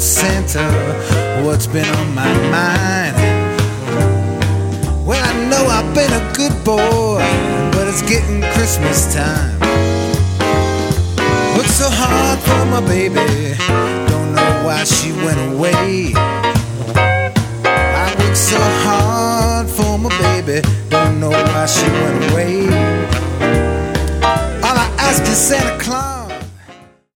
Santa, what's been on my mind? Well, I know I've been a good boy, but it's getting Christmas time. Worked so hard for my baby, don't know why she went away. I worked so hard for my baby, don't know why she went away. All I ask is Santa Claus,